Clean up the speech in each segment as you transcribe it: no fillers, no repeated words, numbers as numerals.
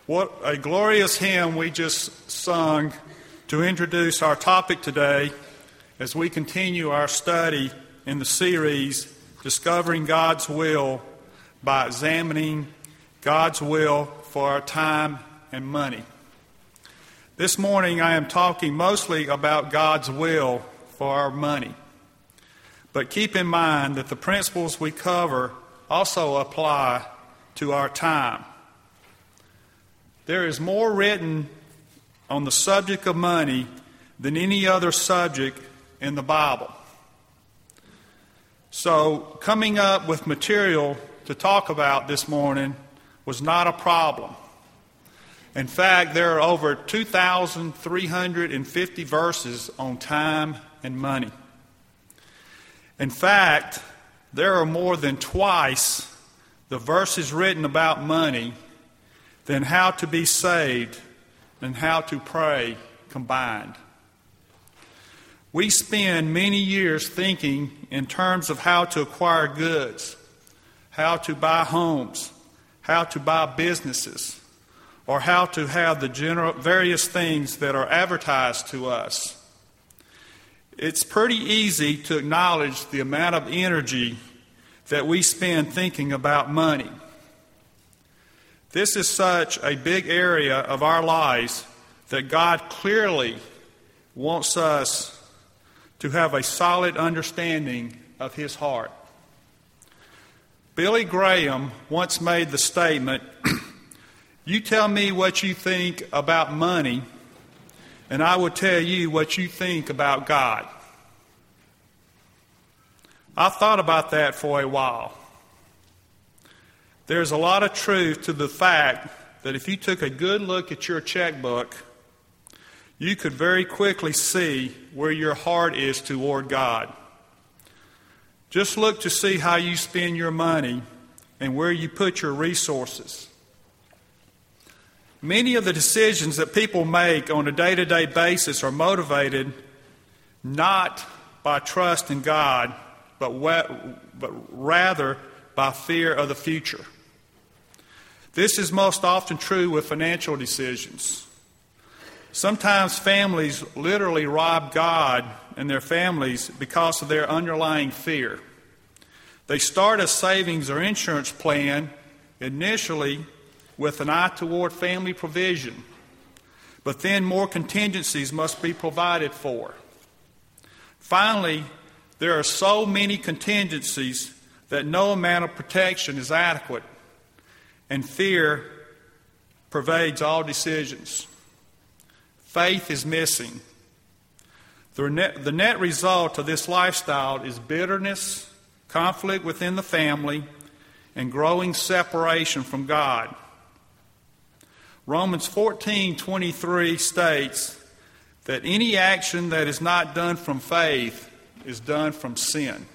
What a glorious hymn we just sung to introduce our topic today as we continue our study in the series, Discovering God's Will by Examining God's Will for Our Time and Money. This morning I am talking mostly about God's will for our money. But keep in mind that the principles we cover also apply to our time. There is more written on the subject of money than any other subject in the Bible. So coming up with material to talk about this morning was not a problem. In fact, there are over 2,350 verses on time and money. In fact, there are more than twice the verses written about money than how to be saved and how to pray combined. We spend many years thinking in terms of how to acquire goods, how to buy homes, how to buy businesses, or how to have the various things that are advertised to us. It's pretty easy to acknowledge the amount of energy that we spend thinking about money. This is such a big area of our lives that God clearly wants us to have a solid understanding of His heart. Billy Graham once made the statement, "You tell me what you think about money, and I will tell you what you think about God." I thought about that for a while. There's a lot of truth to the fact that if you took a good look at your checkbook, you could very quickly see where your heart is toward God. Just look to see how you spend your money and where you put your resources. Many of the decisions that people make on a day-to-day basis are motivated not by trust in God, but rather by fear of the future. This is most often true with financial decisions. Sometimes families literally rob God and their families because of their underlying fear. They start a savings or insurance plan initially with an eye toward family provision, but then more contingencies must be provided for. Finally, there are so many contingencies that no amount of protection is adequate, and fear pervades all decisions. Faith is missing. The net result of this lifestyle is bitterness, conflict within the family, and growing separation from God. Romans 14:23 states that any action that is not done from faith is done from sin.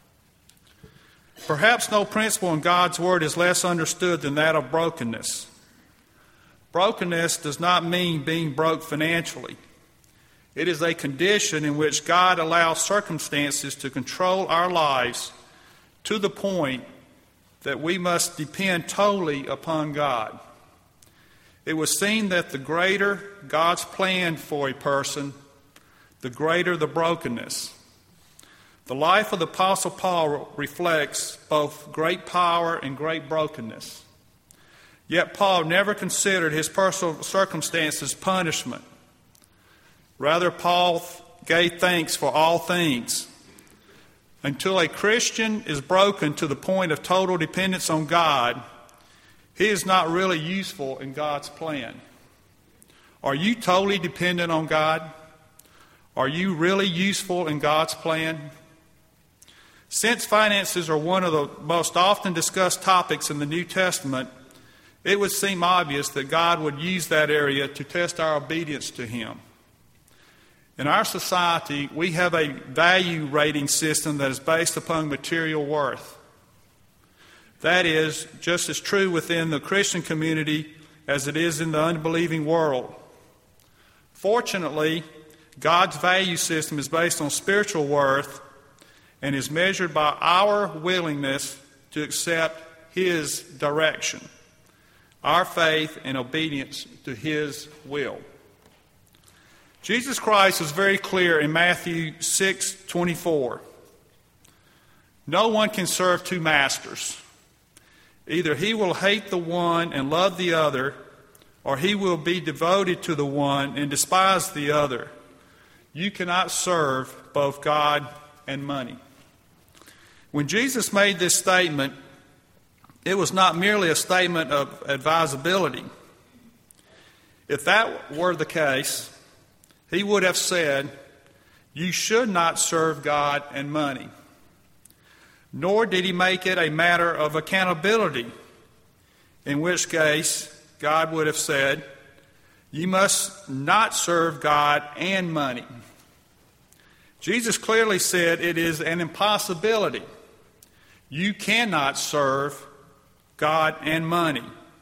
Perhaps no principle in God's Word is less understood than that of brokenness. Brokenness does not mean being broke financially. It is a condition in which God allows circumstances to control our lives to the point that we must depend totally upon God. It was seen that the greater God's plan for a person, the greater the brokenness. The life of the Apostle Paul reflects both great power and great brokenness. Yet Paul never considered his personal circumstances punishment. Rather, Paul gave thanks for all things. Until a Christian is broken to the point of total dependence on God, he is not really useful in God's plan. Are you totally dependent on God? Are you really useful in God's plan? Since finances are one of the most often discussed topics in the New Testament, it would seem obvious that God would use that area to test our obedience to Him. In our society, we have a value rating system that is based upon material worth. That is just as true within the Christian community as it is in the unbelieving world. Fortunately, God's value system is based on spiritual worth and is measured by our willingness to accept His direction. our faith and obedience to His will. Jesus Christ was very clear in Matthew 6:24. No one can serve two masters. Either he will hate the one and love the other, or he will be devoted to the one and despise the other. You cannot serve both God and money. When Jesus made this statement, it was not merely a statement of advisability. If that were the case, he would have said, you should not serve God and money. Nor did he make it a matter of accountability, in which case God would have said, you must not serve God and money. Jesus clearly said it is an impossibility. You cannot serve God and money.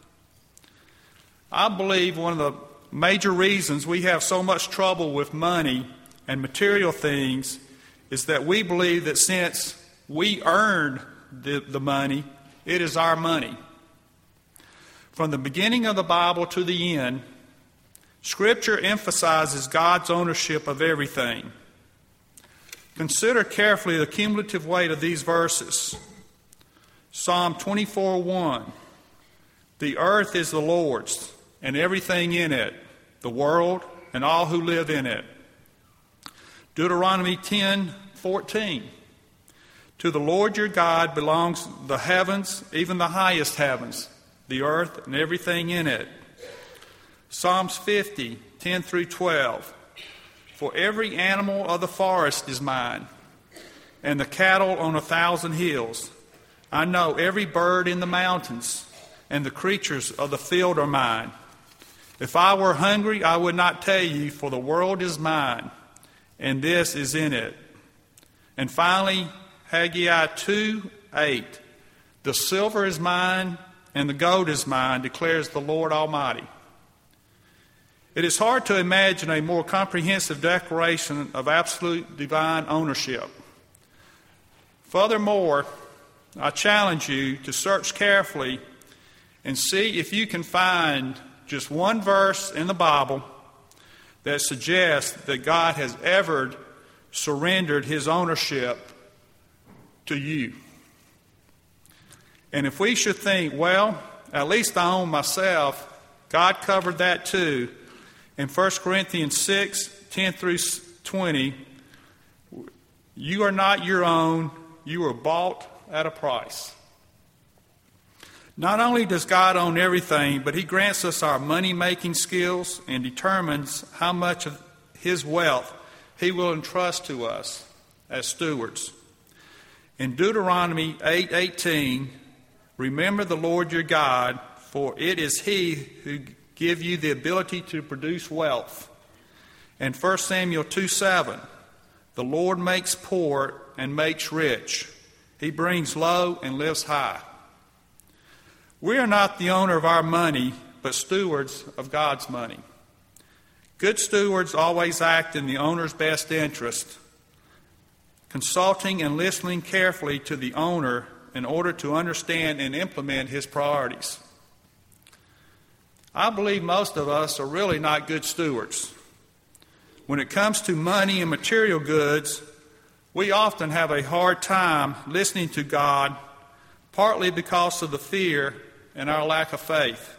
I believe one of the major reasons we have so much trouble with money and material things is that we believe that since we earned the money, it is our money. From the beginning of the Bible to the end, Scripture emphasizes God's ownership of everything. Consider carefully the cumulative weight of these verses. Psalm 24:1. The earth is the Lord's, and everything in it, the world and all who live in it. Deuteronomy 10:14. To the Lord your God belongs the heavens, even the highest heavens, the earth and everything in it. Psalms 50:10-12. For every animal of the forest is mine, and the cattle on 1,000 hills. I know every bird in the mountains, and the creatures of the field are mine. If I were hungry, I would not tell you, for the world is mine, and this is in it. And finally, Haggai 2:8. The silver is mine, and the gold is mine, declares the Lord Almighty. It is hard to imagine a more comprehensive declaration of absolute divine ownership. Furthermore, I challenge you to search carefully and see if you can find just one verse in the Bible that suggests that God has ever surrendered His ownership to you. And if we should think, well, at least I own myself, God covered that too. In 1 Corinthians 6:10-20, you are not your own, you were bought at a price. Not only does God own everything, but He grants us our money-making skills and determines how much of His wealth He will entrust to us as stewards. In Deuteronomy 8:18, remember the Lord your God, for it is He who gives you the ability to produce wealth. And 1 Samuel 2:7, the Lord makes poor and makes rich. He brings low and lifts high. We are not the owner of our money, but stewards of God's money. Good stewards always act in the owner's best interest, consulting and listening carefully to the owner in order to understand and implement his priorities. I believe most of us are really not good stewards. When it comes to money and material goods, we often have a hard time listening to God, partly because of the fear and our lack of faith.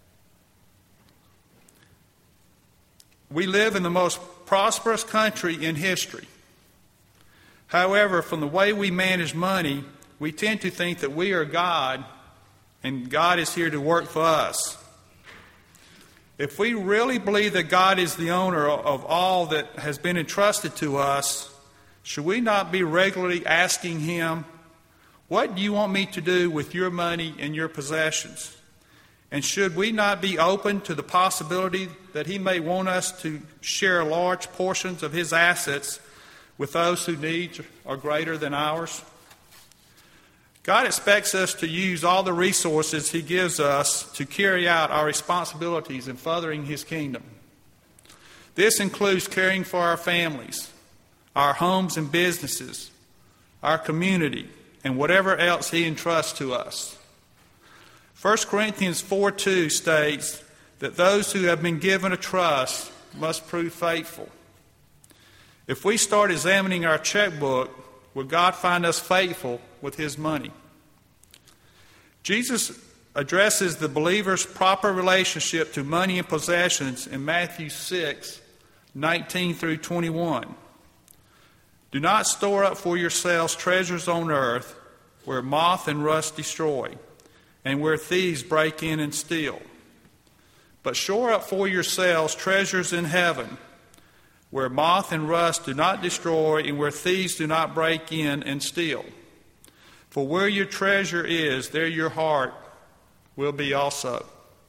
We live in the most prosperous country in history. However, from the way we manage money, we tend to think that we are God and God is here to work for us. If we really believe that God is the owner of all that has been entrusted to us, should we not be regularly asking Him, what do you want me to do with your money and your possessions? And should we not be open to the possibility that He may want us to share large portions of His assets with those whose needs are greater than ours? God expects us to use all the resources He gives us to carry out our responsibilities in furthering His kingdom. This includes caring for our families, our homes and businesses, our community, and whatever else He entrusts to us. 1 Corinthians 4:2 states that those who have been given a trust must prove faithful. If we start examining our checkbook, will God find us faithful with his money? Jesus addresses the believer's proper relationship to money and possessions in Matthew 6:19 through 21. Do not store up for yourselves treasures on earth, where moth and rust destroy, and where thieves break in and steal. But store up for yourselves treasures in heaven, where moth and rust do not destroy, and where thieves do not break in and steal. For where your treasure is, there your heart will be also.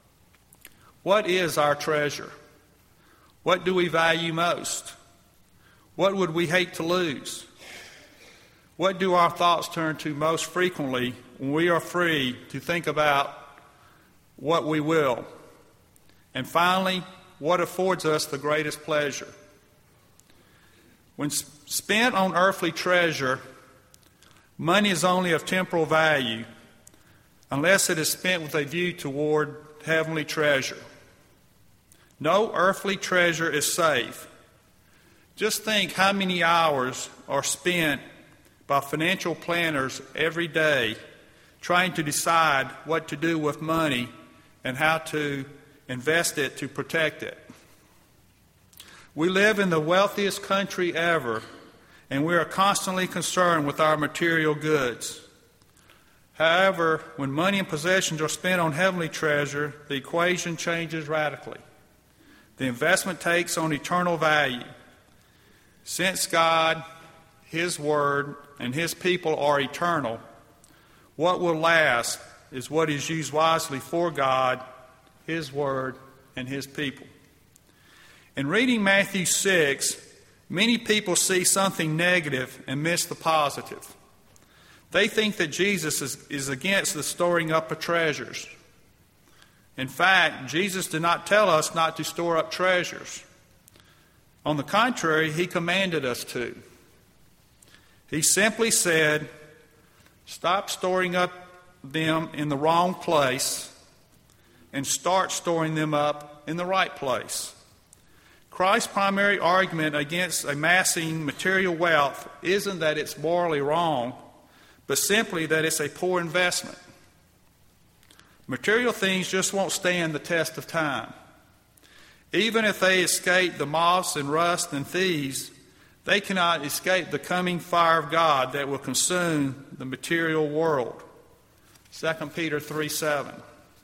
What is our treasure? What do we value most? What would we hate to lose? What do our thoughts turn to most frequently when we are free to think about what we will? And finally, what affords us the greatest pleasure? When spent on earthly treasure, money is only of temporal value unless it is spent with a view toward heavenly treasure. No earthly treasure is safe. Just think how many hours are spent by financial planners every day trying to decide what to do with money and how to invest it to protect it. We live in the wealthiest country ever, and we are constantly concerned with our material goods. However, when money and possessions are spent on heavenly treasure, the equation changes radically. The investment takes on eternal value. Since God, his word, and his people are eternal, what will last is what is used wisely for God, his word, and his people. In reading Matthew 6, many people see something negative and miss the positive. They think that Jesus is against the storing up of treasures. In fact, Jesus did not tell us not to store up treasures. On the contrary, he commanded us to. He simply said, stop storing up them in the wrong place and start storing them up in the right place. Christ's primary argument against amassing material wealth isn't that it's morally wrong, but simply that it's a poor investment. Material things just won't stand the test of time. Even if they escape the moths and rust and thieves, they cannot escape the coming fire of God that will consume the material world. 2 Peter 3:7.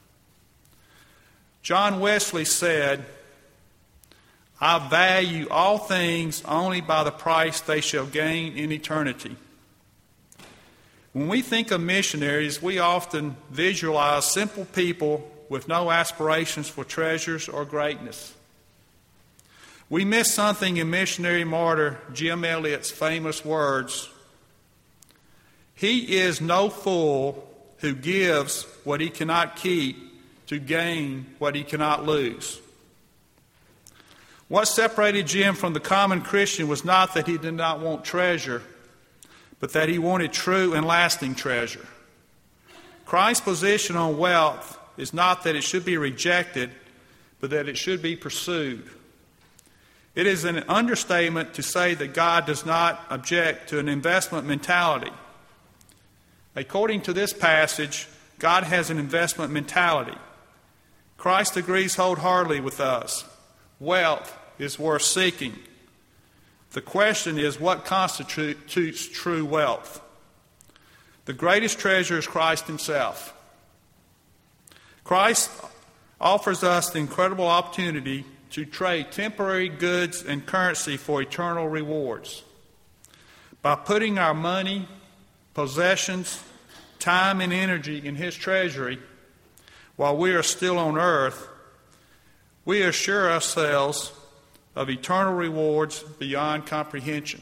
John Wesley said, I value all things only by the price they shall gain in eternity. When we think of missionaries, we often visualize simple people with no aspirations for treasures or greatness. We miss something in missionary martyr Jim Elliot's famous words, he is no fool who gives what he cannot keep to gain what he cannot lose. What separated Jim from the common Christian was not that he did not want treasure, but that he wanted true and lasting treasure. Christ's position on wealth is not that it should be rejected, but that it should be pursued. It is an understatement to say that God does not object to an investment mentality. According to this passage, God has an investment mentality. Christ agrees wholeheartedly with us. Wealth is worth seeking. The question is, what constitutes true wealth? The greatest treasure is Christ himself. Christ offers us the incredible opportunity to trade temporary goods and currency for eternal rewards. By putting our money, possessions, time, and energy in his treasury while we are still on earth, we assure ourselves of eternal rewards beyond comprehension.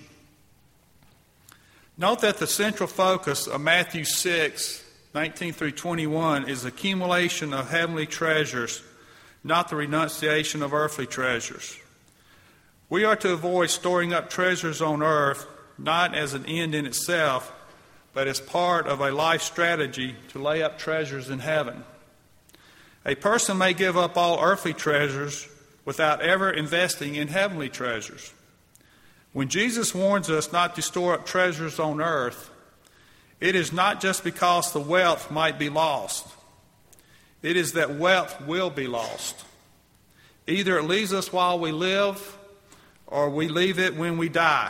Note that the central focus of Matthew 6:19 through 21 is accumulation of heavenly treasures, not the renunciation of earthly treasures. We are to avoid storing up treasures on earth, not as an end in itself, but as part of a life strategy to lay up treasures in heaven. A person may give up all earthly treasures without ever investing in heavenly treasures. When Jesus warns us not to store up treasures on earth, it is not just because the wealth might be lost. It is that wealth will be lost. Either it leaves us while we live, or we leave it when we die.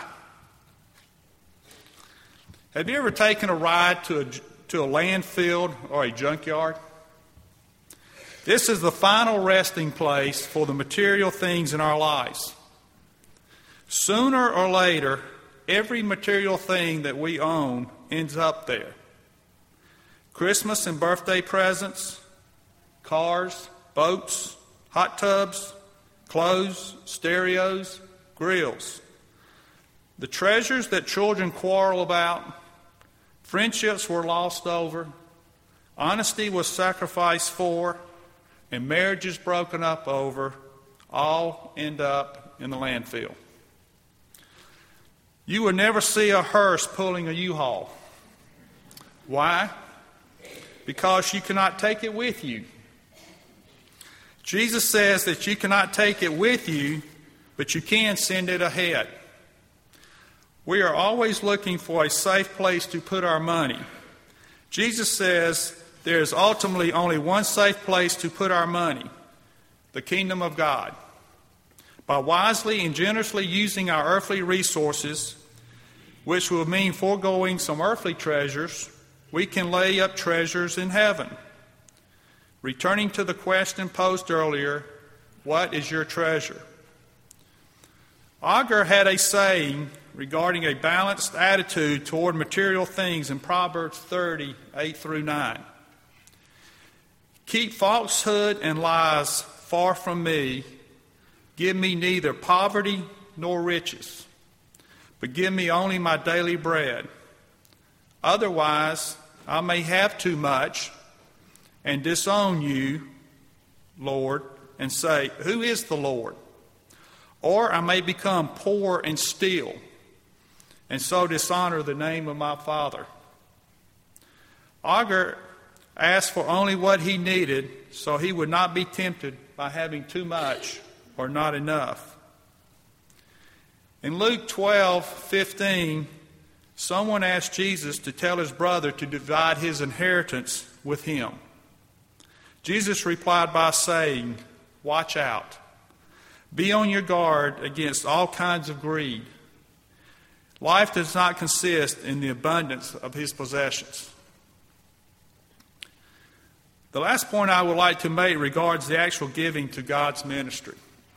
Have you ever taken a ride to a landfill or a junkyard? This is the final resting place for the material things in our lives. Sooner or later, every material thing that we own ends up there. Christmas and birthday presents, cars, boats, hot tubs, clothes, stereos, grills. The treasures that children quarrel about, friendships were lost over, honesty was sacrificed for, and marriages broken up over, all end up in the landfill. You will never see a hearse pulling a U-Haul. Why? Because you cannot take it with you. Jesus says that you cannot take it with you, but you can send it ahead. We are always looking for a safe place to put our money. Jesus says there is ultimately only one safe place to put our money, the kingdom of God. By wisely and generously using our earthly resources, which will mean foregoing some earthly treasures, we can lay up treasures in heaven. Returning to the question posed earlier, what is your treasure? Agur had a saying regarding a balanced attitude toward material things in Proverbs 30, 8 through 9. Keep falsehood and lies far from me. Give me neither poverty nor riches, but give me only my daily bread. Otherwise, I may have too much and disown you, Lord, and say, who is the Lord? Or I may become poor and steal, and so dishonor the name of my Father. Agur asked for only what he needed, so he would not be tempted by having too much or not enough. In Luke 12:15, someone asked Jesus to tell his brother to divide his inheritance with him. Jesus replied by saying, watch out. Be on your guard against all kinds of greed. Life does not consist in the abundance of his possessions. The last point I would like to make regards the actual giving to God's ministry.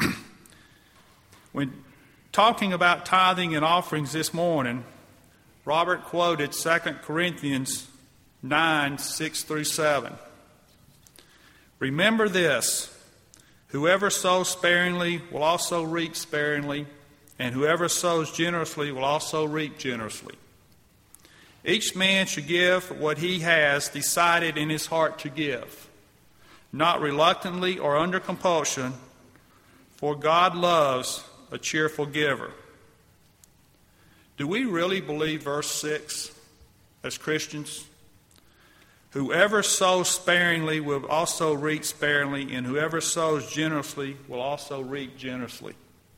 When talking about tithing and offerings this morning, Robert quoted 2 Corinthians 9, 6 through 7. Remember this, whoever sows sparingly will also reap sparingly, and whoever sows generously will also reap generously. Each man should give what he has decided in his heart to give, not reluctantly or under compulsion, for God loves a cheerful giver. Do we really believe verse 6 as Christians? Whoever sows sparingly will also reap sparingly, and whoever sows generously will also reap generously.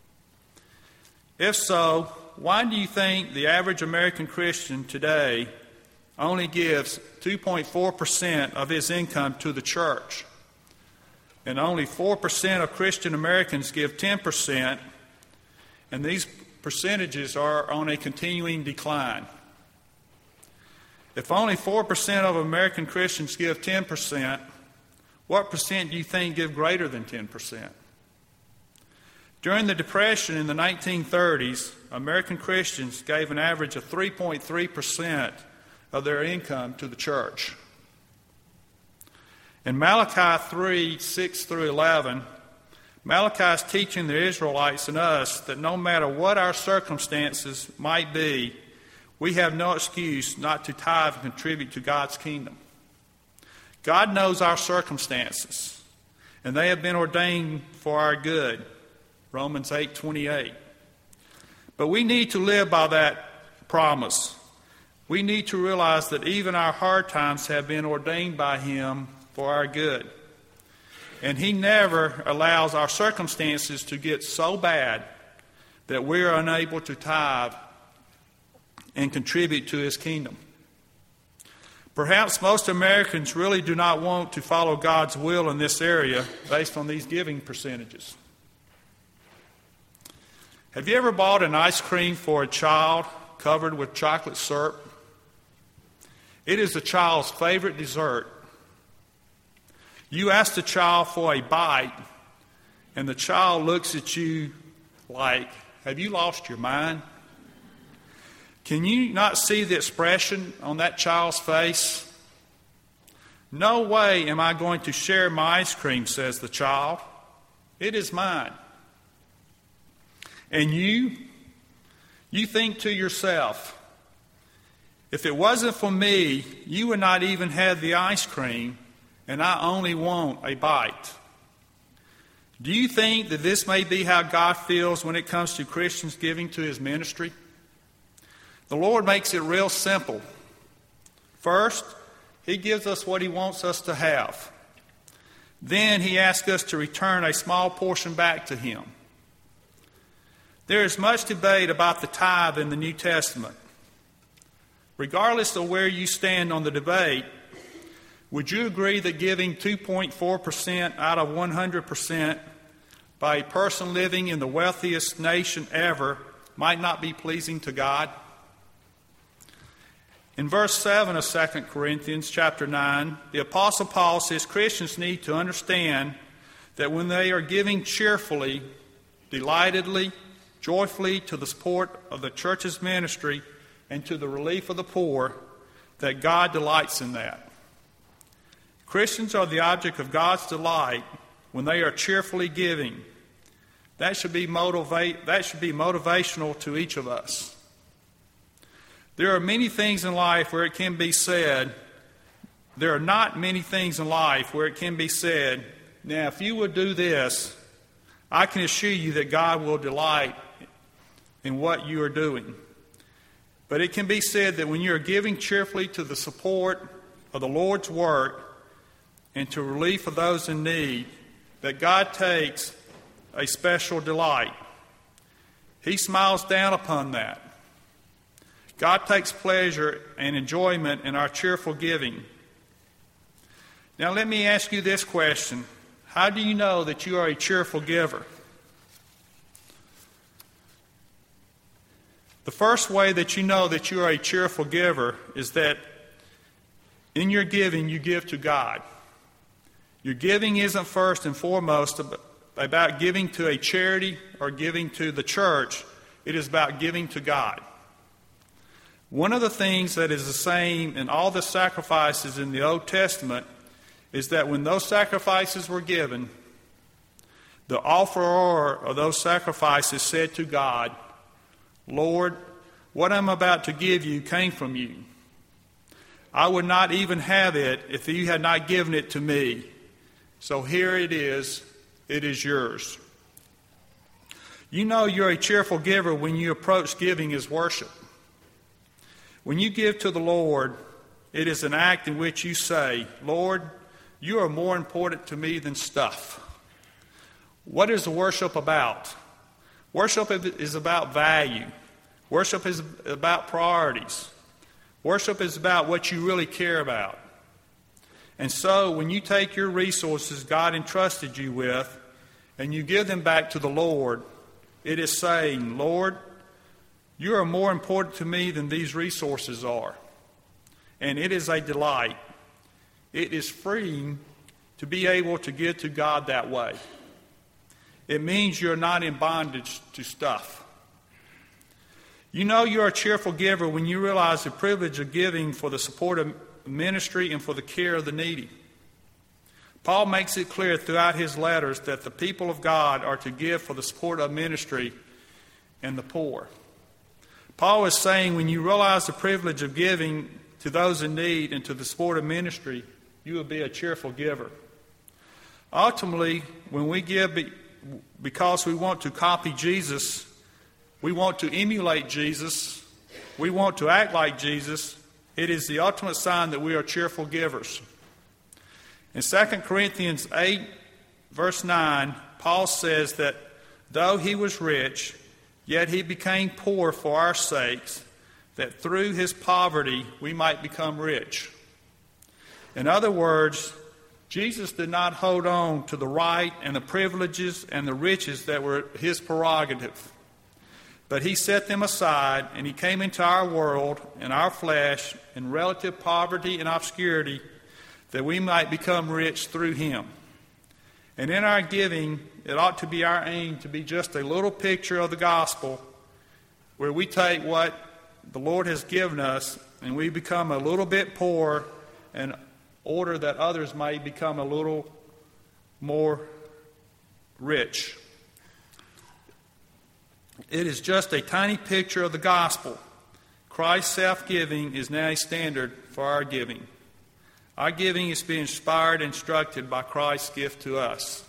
If so, why do you think the average American Christian today only gives 2.4% of his income to the church, and only 4% of Christian Americans give 10%, and these percentages are on a continuing decline? If only 4% of American Christians give 10%, what percent do you think give greater than 10%? During the Depression in the 1930s, American Christians gave an average of 3.3% of their income to the church. In Malachi 3, 6 through 11, Malachi is teaching the Israelites and us that no matter what our circumstances might be, we have no excuse not to tithe and contribute to God's kingdom. God knows our circumstances, and they have been ordained for our good. Romans 8:28. But we need to live by that promise. We need to realize that even our hard times have been ordained by Him for our good. And He never allows our circumstances to get so bad that we're unable to tithe and contribute to His kingdom. Perhaps most Americans really do not want to follow God's will in this area based on these giving percentages. Have you ever bought an ice cream for a child covered with chocolate syrup? It is the child's favorite dessert. You ask the child for a bite, and the child looks at you like, have you lost your mind? Can you not see the expression on that child's face? No way am I going to share my ice cream, says the child. It is mine. And you think to yourself, if it wasn't for me, you would not even have the ice cream, and I only want a bite. Do you think that this may be how God feels when it comes to Christians giving to His ministry? The Lord makes it real simple. First, He gives us what He wants us to have. Then He asks us to return a small portion back to Him. There is much debate about the tithe in the New Testament. Regardless of where you stand on the debate, would you agree that giving 2.4% out of 100% by a person living in the wealthiest nation ever might not be pleasing to God? In verse 7 of 2 Corinthians chapter 9, the Apostle Paul says Christians need to understand that when they are giving cheerfully, delightedly, joyfully to the support of the church's ministry and to the relief of the poor, that God delights in that. Christians are the object of God's delight when they are cheerfully giving. That should be motivational to each of us. There are many things in life where it can be said, there are not many things in life where it can be said, now if you would do this, I can assure you that God will delight in what you are doing. But it can be said that when you are giving cheerfully to the support of the Lord's work and to relief of those in need, that God takes a special delight. He smiles down upon that. God takes pleasure and enjoyment in our cheerful giving. Now let me ask you this question. How do you know that you are a cheerful giver? The first way that you know that you are a cheerful giver is that in your giving you give to God. Your giving isn't first and foremost about giving to a charity or giving to the church. It is about giving to God. One of the things that is the same in all the sacrifices in the Old Testament is that when those sacrifices were given, the offerer of those sacrifices said to God, Lord, what I'm about to give you came from you. I would not even have it if you had not given it to me. So here it is yours. You know you're a cheerful giver when you approach giving as worship. When you give to the Lord, it is an act in which you say, Lord, you are more important to me than stuff. What is the worship about? Worship is about value. Worship is about priorities. Worship is about what you really care about. And so when you take your resources God entrusted you with and you give them back to the Lord, it is saying, Lord, you are more important to me than these resources are. And it is a delight. It is freeing to be able to give to God that way. It means you're not in bondage to stuff. You know you're a cheerful giver when you realize the privilege of giving for the support of ministry and for the care of the needy. Paul makes it clear throughout his letters that the people of God are to give for the support of ministry and the poor. Paul is saying when you realize the privilege of giving to those in need and to the support of ministry, you will be a cheerful giver. Ultimately, when we give because we want to copy Jesus, we want to emulate Jesus, we want to act like Jesus, it is the ultimate sign that we are cheerful givers. In 2 Corinthians 8, verse 9, Paul says that though he was rich, yet he became poor for our sakes, that through his poverty we might become rich. In other words, Jesus did not hold on to the right and the privileges and the riches that were his prerogative, but he set them aside, and he came into our world, in our flesh, in relative poverty and obscurity, that we might become rich through him. And in our giving, it ought to be our aim to be just a little picture of the gospel, where we take what the Lord has given us and we become a little bit poor in order that others may become a little more rich. It is just a tiny picture of the gospel. Christ's self-giving is now a standard for our giving. Our giving is being inspired and instructed by Christ's gift to us.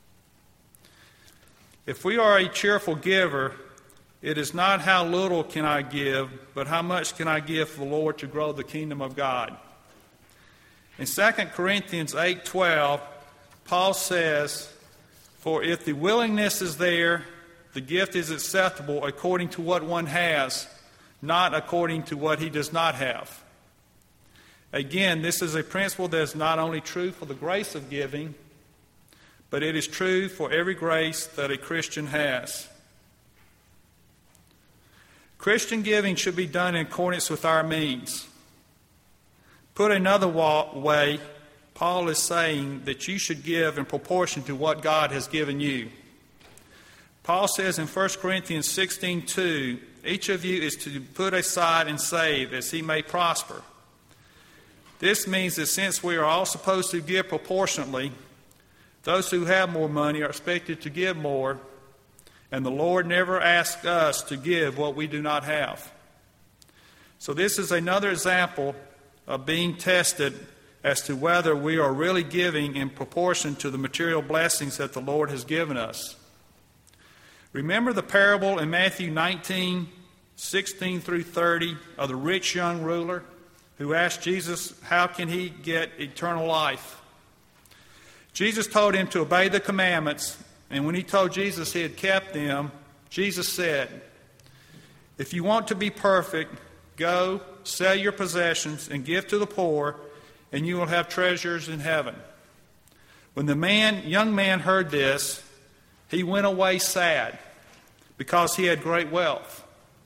If we are a cheerful giver, it is not how little can I give, but how much can I give for the Lord to grow the kingdom of God. In 2 Corinthians 8:12, Paul says, "For if the willingness is there, the gift is acceptable according to what one has, not according to what he does not have." Again, this is a principle that is not only true for the grace of giving, but it is true for every grace that a Christian has. Christian giving should be done in accordance with our means. Put another way, Paul is saying that you should give in proportion to what God has given you. Paul says in 1 Corinthians 16:2, each of you is to put aside and save as he may prosper. This means that since we are all supposed to give proportionately, those who have more money are expected to give more, and the Lord never asks us to give what we do not have. So this is another example of being tested as to whether we are really giving in proportion to the material blessings that the Lord has given us. Remember the parable in Matthew 19:16 through 30 of the rich young ruler who asked Jesus, how can he get eternal life? Jesus told him to obey the commandments, and when he told Jesus he had kept them, Jesus said, "If you want to be perfect, go, sell your possessions, and give to the poor, and you will have treasures in heaven." When the young man heard this, he went away sad, because he had great wealth.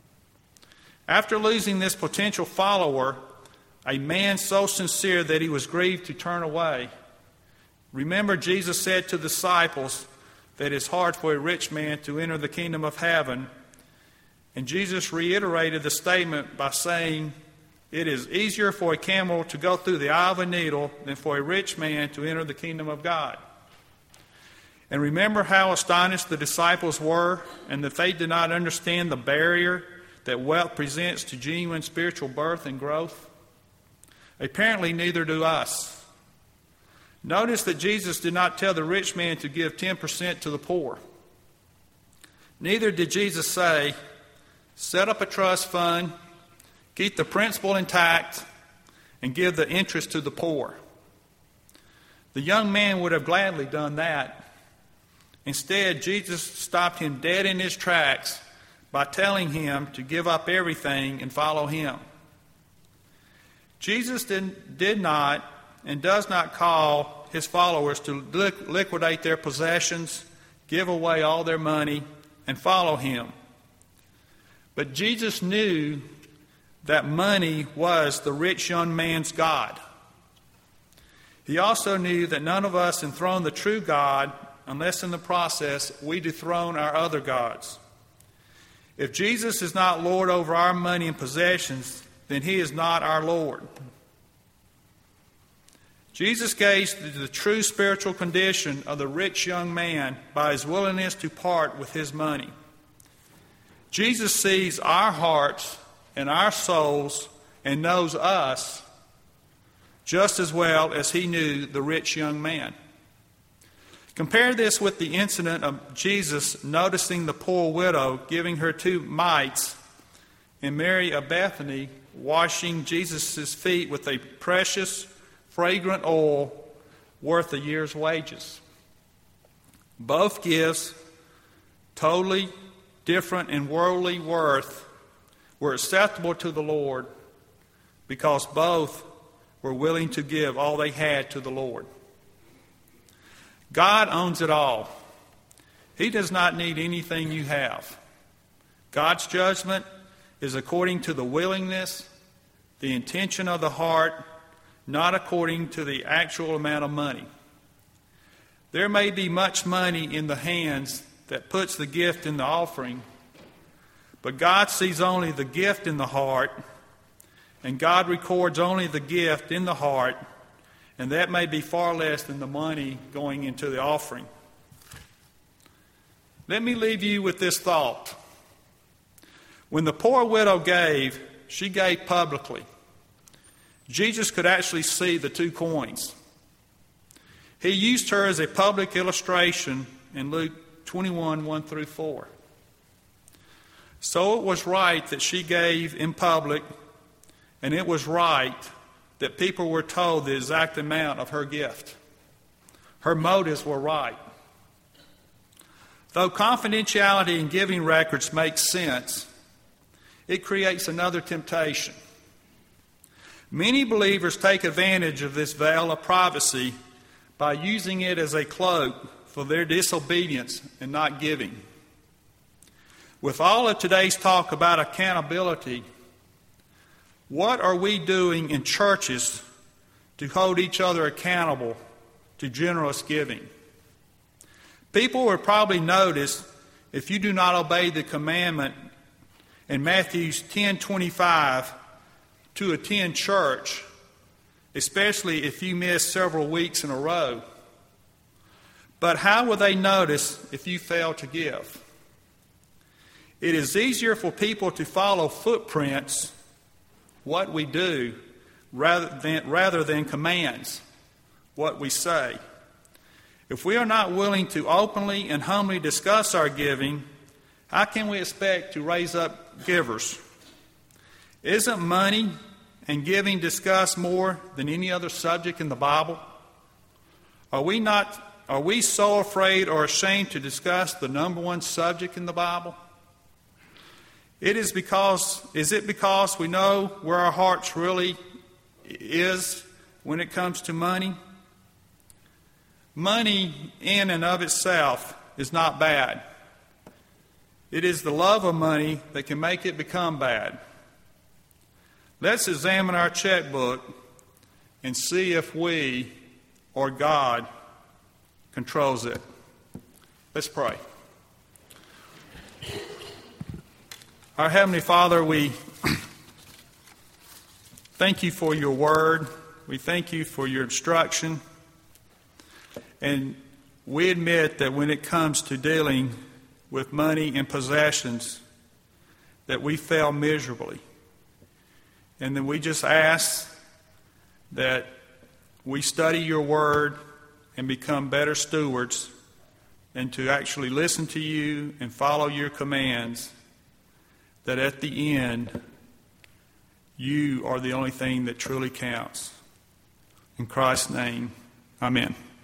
After losing this potential follower, a man so sincere that he was grieved to turn away. Remember, Jesus said to the disciples that it's hard for a rich man to enter the kingdom of heaven. And Jesus reiterated the statement by saying, it is easier for a camel to go through the eye of a needle than for a rich man to enter the kingdom of God. And remember how astonished the disciples were, and that they did not understand the barrier that wealth presents to genuine spiritual birth and growth? Apparently, neither do us. Notice that Jesus did not tell the rich man to give 10% to the poor. Neither did Jesus say, set up a trust fund, keep the principal intact, and give the interest to the poor. The young man would have gladly done that. Instead, Jesus stopped him dead in his tracks by telling him to give up everything and follow him. Jesus did not and does not call his followers to liquidate their possessions, give away all their money, and follow him. But Jesus knew that money was the rich young man's God. He also knew that none of us enthrone the true God unless in the process we dethrone our other gods. If Jesus is not Lord over our money and possessions, then he is not our Lord. Jesus gauged the true spiritual condition of the rich young man by his willingness to part with his money. Jesus sees our hearts and our souls and knows us just as well as he knew the rich young man. Compare this with the incident of Jesus noticing the poor widow giving her 2 mites and Mary of Bethany washing Jesus' feet with a precious, fragrant oil worth a year's wages. Both gifts, totally different in worldly worth, were acceptable to the Lord because both were willing to give all they had to the Lord. God owns it all. He does not need anything you have. God's judgment is according to the willingness, the intention of the heart, not according to the actual amount of money. There may be much money in the hands that puts the gift in the offering, but God sees only the gift in the heart, and God records only the gift in the heart, and that may be far less than the money going into the offering. Let me leave you with this thought. When the poor widow gave, she gave publicly. Jesus could actually see the 2 coins. He used her as a public illustration in Luke 21, 1 through 4. So it was right that she gave in public, and it was right that people were told the exact amount of her gift. Her motives were right. Though confidentiality in giving records makes sense, it creates another temptation. Many believers take advantage of this veil of privacy by using it as a cloak for their disobedience and not giving. With all of today's talk about accountability, what are we doing in churches to hold each other accountable to generous giving? People will probably notice if you do not obey the commandment in Matthew 10:25 to attend church, especially if you miss several weeks in a row. But how will they notice if you fail to give? It is easier for people to follow footprints, what we do, rather than commands, what we say. If we are not willing to openly and humbly discuss our giving, how can we expect to raise up givers? Isn't money and giving discussed more than any other subject in the Bible? Are we so afraid or ashamed to discuss the number one subject in the Bible? Is it because we know where our hearts really is when it comes to money? Money in and of itself is not bad. It is the love of money that can make it become bad. Let's examine our checkbook and see if we or God controls it. Let's pray. Our Heavenly Father, we thank you for your word. We thank you for your instruction. And we admit that when it comes to dealing with money and possessions, that we fail miserably. And then we just ask that we study your word and become better stewards and to actually listen to you and follow your commands, that at the end, you are the only thing that truly counts. In Christ's name, amen.